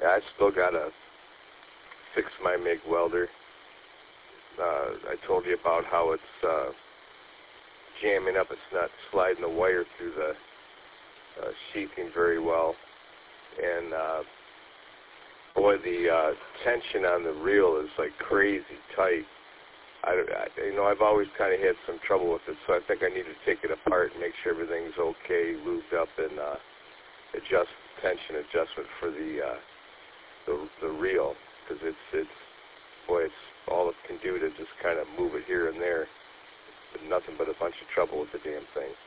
I still got to fix my MIG welder. I told you about how it's jamming up. It's not sliding the wire through the sheathing very well. And boy, the tension on the reel is like crazy tight. I've always kind of had some trouble with it, so I think I need to take it apart and make sure everything's okay, lubed up, and adjust the tension adjustment for the reel, because it's all it can do to just kind of move it here and there, but nothing but a bunch of trouble with the damn thing.